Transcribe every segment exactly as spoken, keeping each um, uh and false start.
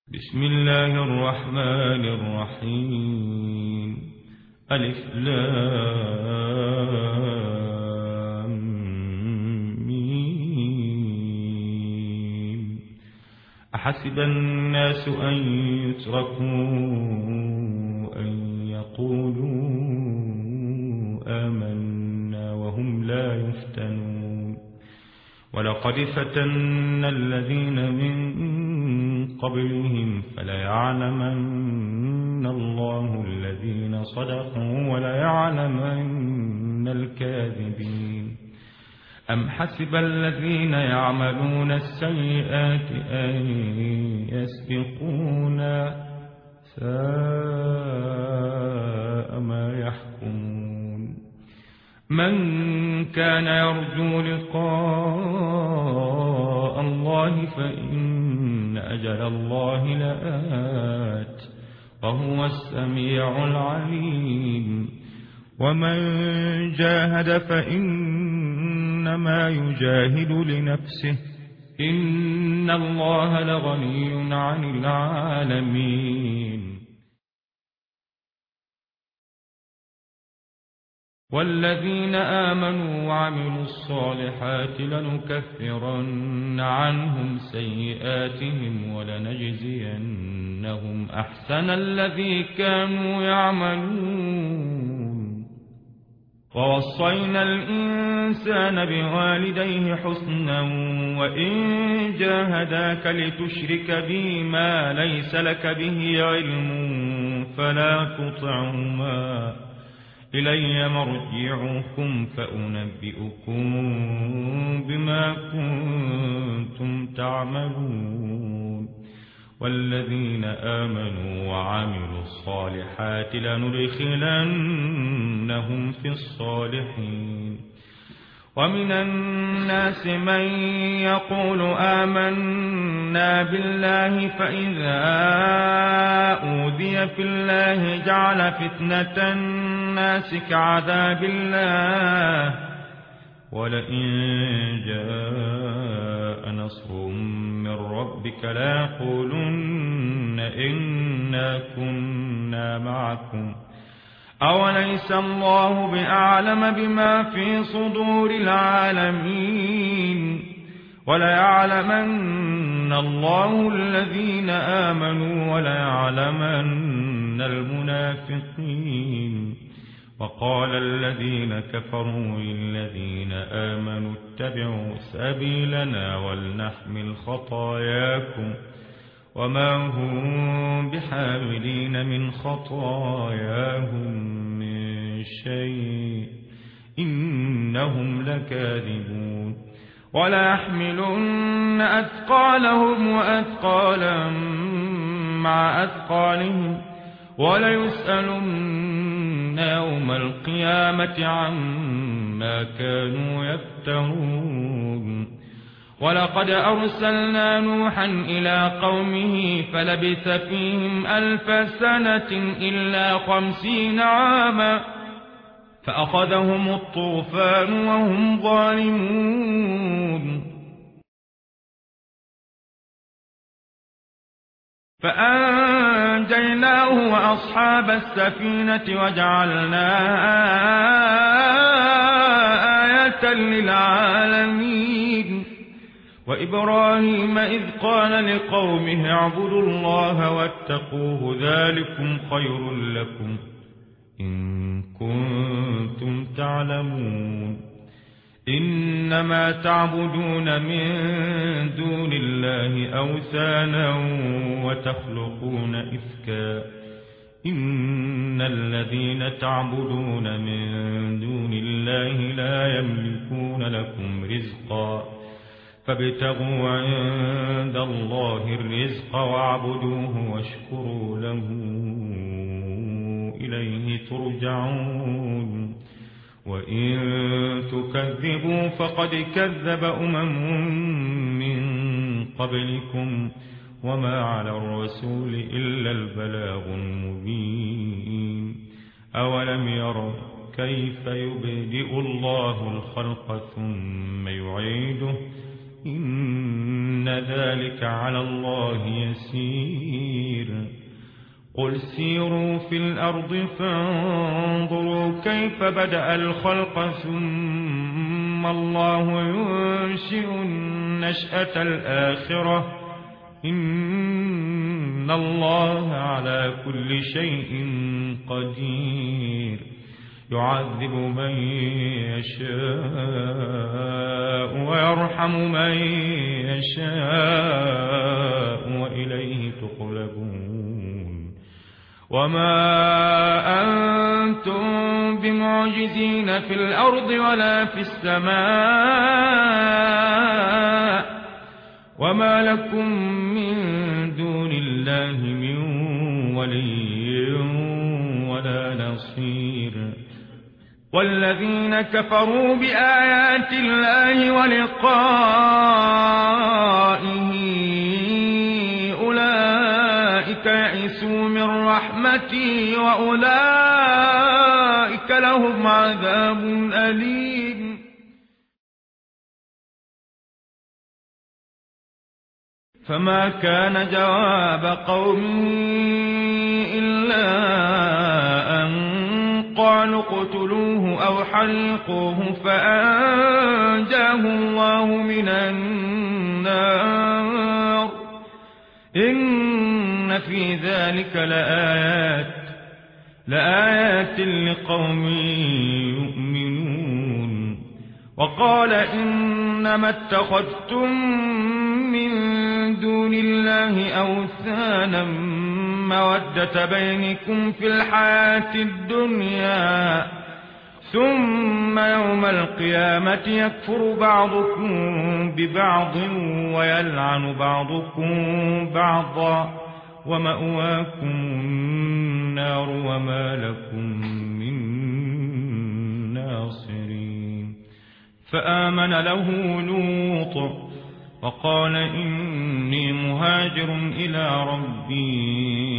بسم الله الرحمن الرحيم. ألف لام ميم. أحسب الناس أن يتركوا أن يقولوا آمنا وهم لا يفتنون. ولقد فتنا الذين من قبلهم فليعلمن الله الذين صدقوا وليعلمن الكاذبين. أم حسب الذين يعملون السيئات أن يسبقونا ساء ما يحكمون. من كان يرجو لقاء الله فإن أجل الله لآت وهو السميع العليم. ومن جاهد فإنما يجاهد لنفسه إن الله لغني عن العالمين. والذين آمنوا وعملوا الصالحات لنكفرن عنهم سيئاتهم ولنجزينهم أحسن الذي كانوا يعملون. ووصينا الإنسان بوالديه حسنا وإن جاهداك لتشرك بي ما ليس لك به علم فلا تطعهما إلي مرجعكم فأنبئكم بما كنتم تعملون. والذين آمنوا وعملوا الصالحات لندخلنهم في الصالحين. ومن الناس من يقول آمنا بالله فإذا أوذي في الله جعل فتنة الناس كعذاب الله ولئن جاء نصر من ربك ليقولن إنا كنا معكم أوليس الله بأعلم بما في صدور العالمين. وليعلمن الله الذين آمنوا وليعلمن المنافقين. وقال الذين كفروا للذين آمنوا اتبعوا سبيلنا ولنحمل خطاياكم وما هم بحاملين من خطاياهم من شيء إنهم لكاذبون. وليحملن أثقالهم وأثقالا مع أثقالهم وليسألن يوم القيامة عما كانوا يفترون. ولقد أرسلنا نوحا إلى قومه فلبث فيهم ألف سنة إلا خمسين عاما فأخذهم الطوفان وهم ظالمون. فأنجيناه وأصحاب السفينة وجعلناها آية للعالمين. وإبراهيم إذ قال لقومه اعبدوا الله واتقوه ذلكم خير لكم إن كنتم تعلمون. إنما تعبدون من دون الله أوثانا وتخلقون إفكا إن الذين تعبدون من دون الله لا يملكون لكم رزقا فابتغوا عند الله الرزق واعبدوه واشكروا له إليه ترجعون. وإن تكذبوا فقد كذب أمم من قبلكم وما على الرسول إلا البلاغ المبين. أولم يروا كيف يبدئ الله الخلق ثم يعيده إن إن ذلك على الله يسير قل سيروا في الأرض فانظروا كيف بدأ الخلق ثم الله ينشئ النشأة الآخرة إن الله على كل شيء قدير يعذب من يشاء ويرحم من يشاء وإليه تقلبون وما أنتم بمعجزين في الأرض ولا في السماء وما لكم من دون الله من ولي ولا نصير والذين كفروا بآيات الله ولقائه أولئك يئسوا من رحمتي وأولئك لهم عذاب أليم فما كان جواب قومه إلا أن قالوا اقتلوه أو حرقوه فأنجاه الله من النار إن في ذلك لآيات لآيات لقوم يؤمنون وقال إنما اتخذتم من دون الله أوثانا مودة بينكم في الحياة الدنيا ثم يوم القيامة يكفر بعضكم ببعض ويلعن بعضكم بعضا ومأواكم النار وما لكم من ناصرين فآمن له لوط وقال إني مهاجر إلى ربي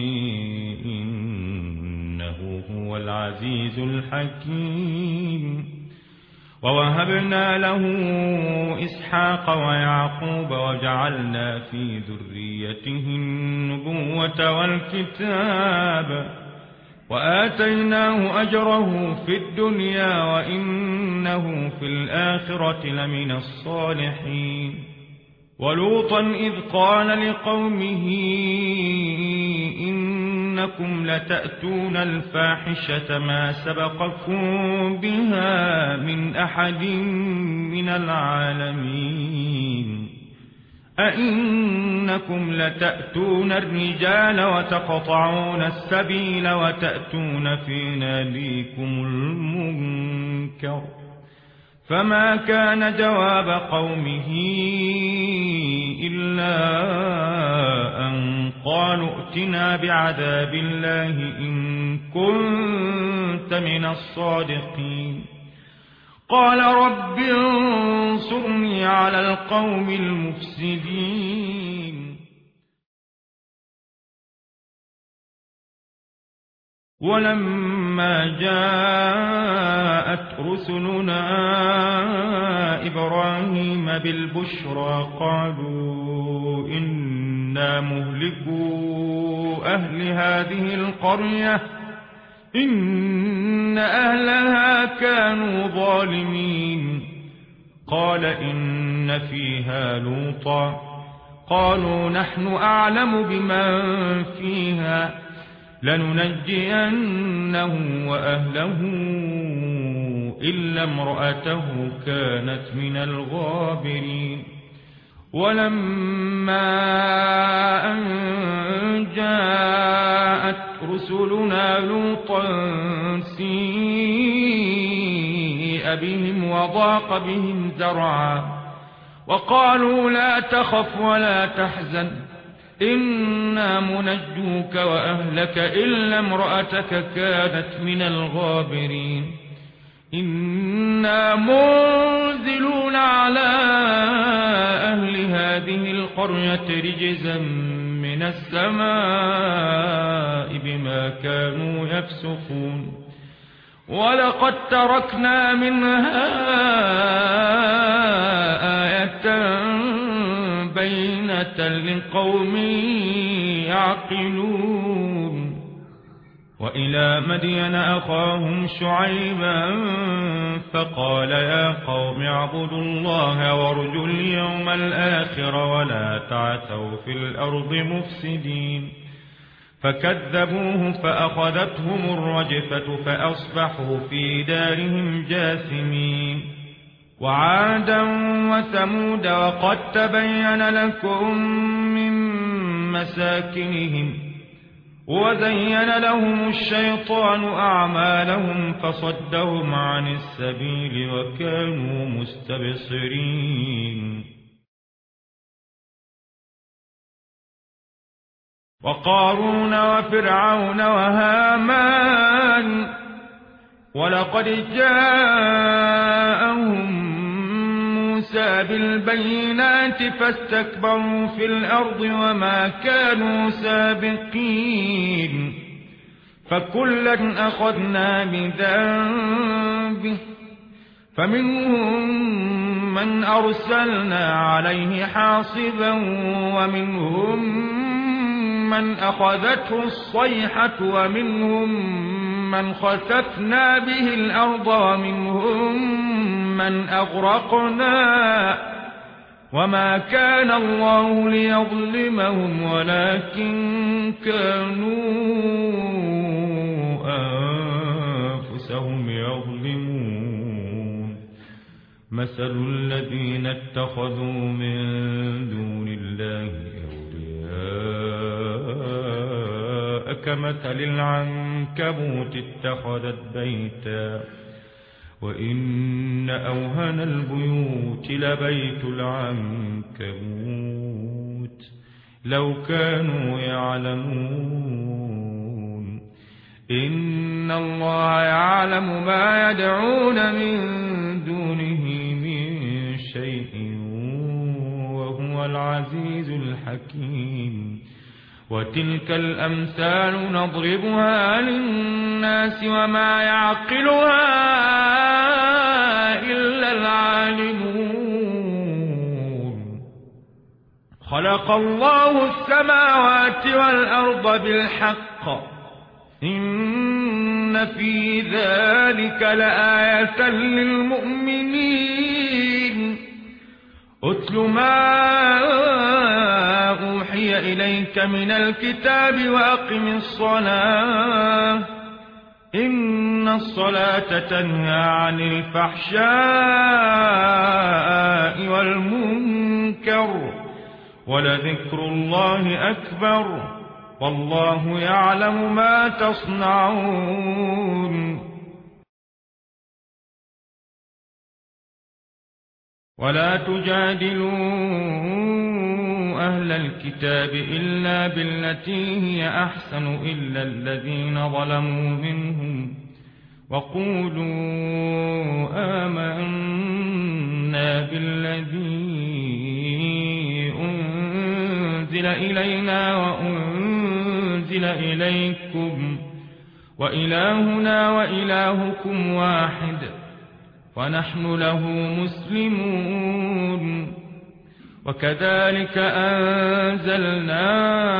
إنه هو العزيز الحكيم ووهبنا له إسحاق ويعقوب وجعلنا في ذريته النبوة والكتاب وآتيناه أجره في الدنيا وإنه في الآخرة لمن الصالحين ولوطا إذ قال لقومه إنكم لتأتون الفاحشة ما سبقكم بها من أحد من العالمين أئنكم لتأتون الرجال وتقطعون السبيل وتأتون في ناديكم المنكر فما كان جواب قومه إلا أن قالوا ائتنا بعذاب الله إن كنت من الصادقين قال رب انصرني على القوم المفسدين ولما جاءت رسلنا إبراهيم بالبشرى قالوا إنا مهلكو أهل هذه القرية إن أهلها كانوا ظالمين قال إن فيها لوطا قالوا نحن أعلم بمن فيها لننجينه وأهله إلا امرأته كانت من الغابرين ولما أن جاءت رسلنا لوطا سيء بهم وضاق بهم ذرعا وقالوا لا تخف ولا تحزن إنا منجوك وأهلك إلا امرأتك كانت من الغابرين إنا منزلون على أهل هذه القرية رجزا من السماء بما كانوا يفسقون ولقد تركنا منها آية بينة لقوم يعقلون وإلى مدين أخاهم شعيبا فقال يا قوم اعبدوا الله وارجوا اليوم الآخر ولا تعثوا في الأرض مفسدين فكذبوه فأخذتهم الرجفة فأصبحوا في دارهم جاثمين وعادا وثمود وقد تبين لكم من مساكنهم وزين لهم الشيطان أعمالهم فصدهم عن السبيل وكانوا مستبصرين وقارون وفرعون وهامان ولقد جاءهم موسى بالبينات فاستكبروا في الأرض وما كانوا سابقين فكلا أخذنا بذنبه فمنهم من أرسلنا عليه حاصبا ومنهم من أخذته الصيحة ومنهم من خسفنا به الأرض ومنهم من أغرقنا وما كان الله ليظلمهم ولكن كانوا أنفسهم يظلمون مثل الذين اتخذوا من دون الله أولياء كمثل العنكبوت اتخذت بيتا وإن أوهن البيوت لبيت العنكبوت لو كانوا يعلمون إن الله يعلم ما يدعون من دونه من شيء وهو العزيز الحكيم وتلك الأمثال نضربها للناس وما يعقلها إلا العالمون خلق الله السماوات والأرض بالحق إن في ذلك لآية للمؤمنين أتل ما أوحي إليك من الكتاب وأقم الصلاة إن الصلاة تنهى عن الفحشاء والمنكر ولذكر الله أكبر والله يعلم ما تصنعون ولا تجادلوا أهل الكتاب إلا بالتي هي أحسن إلا الذين ظلموا منهم وقولوا آمنا بالذي أنزل إلينا وأنزل إليكم وإلهنا وإلهكم واحد ونحن له مسلمون وكذلك أنزلنا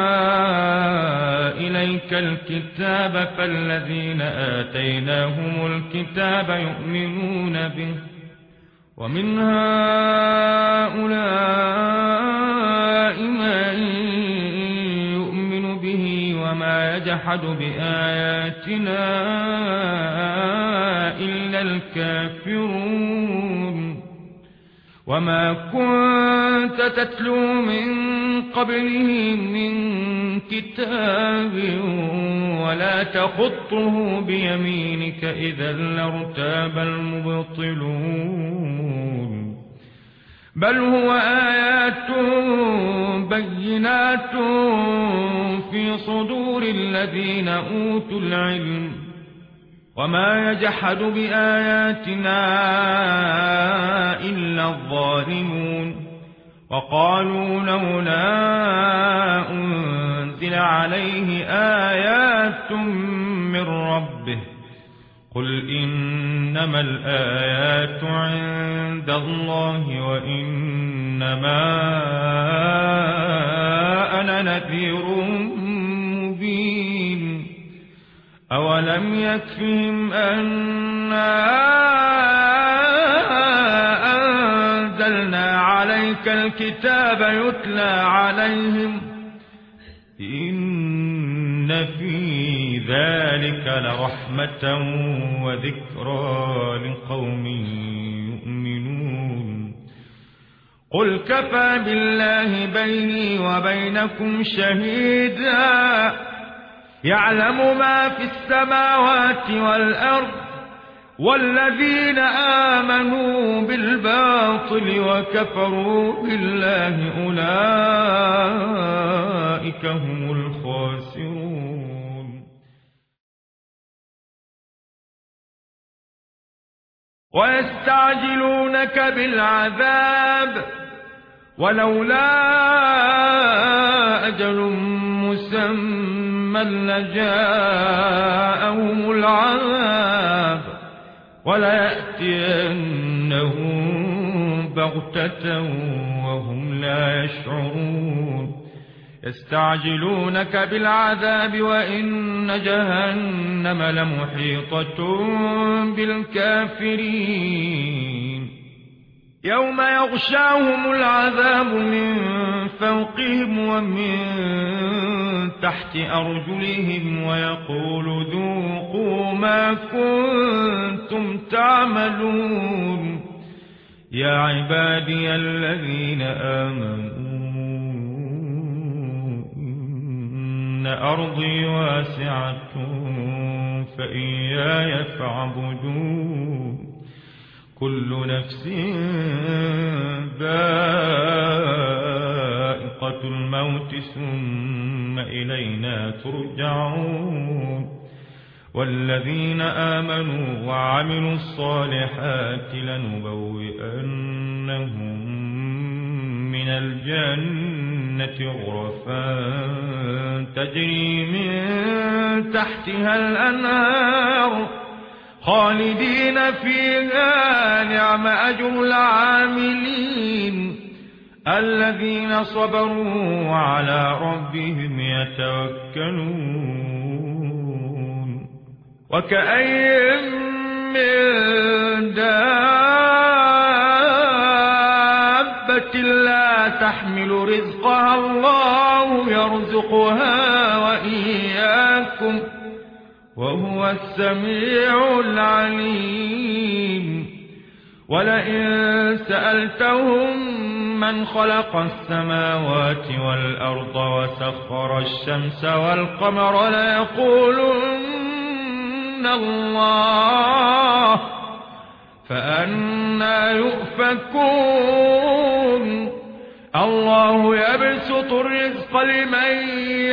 إليك الكتاب فالذين آتيناهم الكتاب يؤمنون به ومن هؤلاء من يؤمن به وما يجحد بآياتنا إلا الكافرون وما كنت تتلو من قبله من كتاب ولا تخطه بيمينك إذا لارتاب المبطلون بل هو آيات بينات في صدور الذين أوتوا العلم وما يجحد بآياتنا إلا الظالمون وقالوا لولا أنزل عليه آيات من ربه قل إنما الآيات عند الله وإنما أنا نذير مبين أولم يكفهم أنا أنزلنا عليك الكتاب يتلى عليهم إن في ذلك لرحمة وذكرى لقوم يؤمنون قل كفى بالله بيني وبينكم شهيدا يعلم ما في السماوات والأرض والذين آمنوا بالباطل وكفروا بالله أولئك هم الخاسرون ويستعجلونك بالعذاب ولولا أجل مسمى لجاءهم العذاب وليأتينهم بغتة وهم لا يشعرون يستعجلونك بالعذاب وإن جهنم لمحيطة بالكافرين يوم يغشاهم العذاب من فوقهم ومن تحت أرجلهم ويقول ذوقوا ما كنتم تعملون يا عبادي الذين آمنوا إن أرضي واسعة فإياي فاعبدون كل نفس ذائقة الموت ثم إلينا ترجعون والذين آمنوا وعملوا الصالحات لنبوئنهم من الجنة غرفا تجري من تحتها الأنهار خالدين فيها نعم أجر العاملين الذين صبروا على ربهم يتوكلون وكأين من دابة لا تحمل رزقها الله يرزقها وإياكم وهو السميع العليم ولئن سألتهم من خلق السماوات والأرض وسخر الشمس والقمر ليقولن الله فأنى يؤفكون الله يبسط الرزق لمن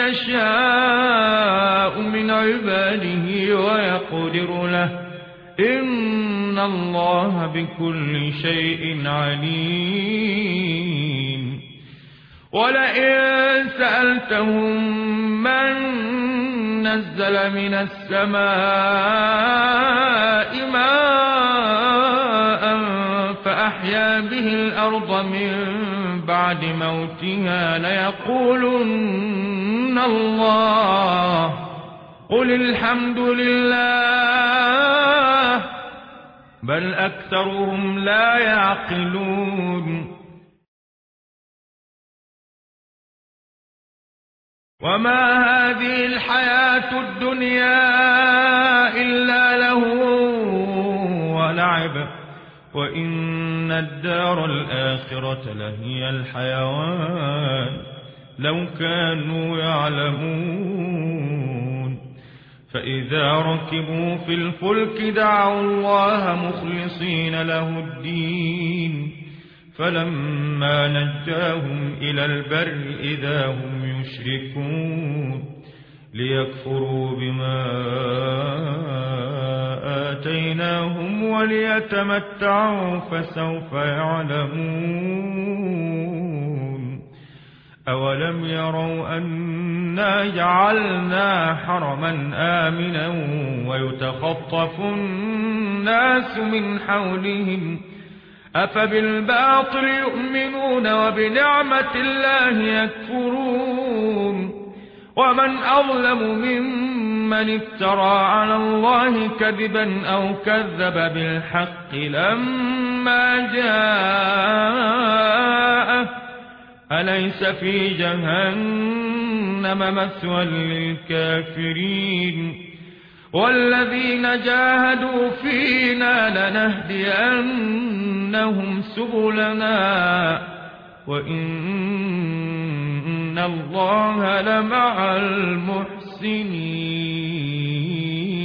يشاء من عباده ويقدر له إن الله بكل شيء عليم ولئن سألتهم من نزل من السماء ماء فأحيا به الأرض من بعد موتها ليقولن الله قل الحمد لله بل أكثرهم لا يعقلون وما هذه الحياة الدنيا إلا لهو ولعب وإن الدار الآخرة لهي الحيوان لو كانوا يعلمون فإذا ركبوا في الفلك دعوا الله مخلصين له الدين فلما نجاهم إلى البر إذا هم يشركون ليكفروا بما آتيناهم وليتمتعوا فسوف يعلمون أولم يروا أنا جعلنا حرما آمنا ويتخطف الناس من حولهم أفبالباطل يؤمنون وبنعمة الله يكفرون ومن أظلم ممن افترى على الله كذبا أو كذب بالحق لما جاءه أليس في جهنم مثوى للكافرين والذين جاهدوا فينا لنهدينهم سبلنا وإن الله لمع المحسنين.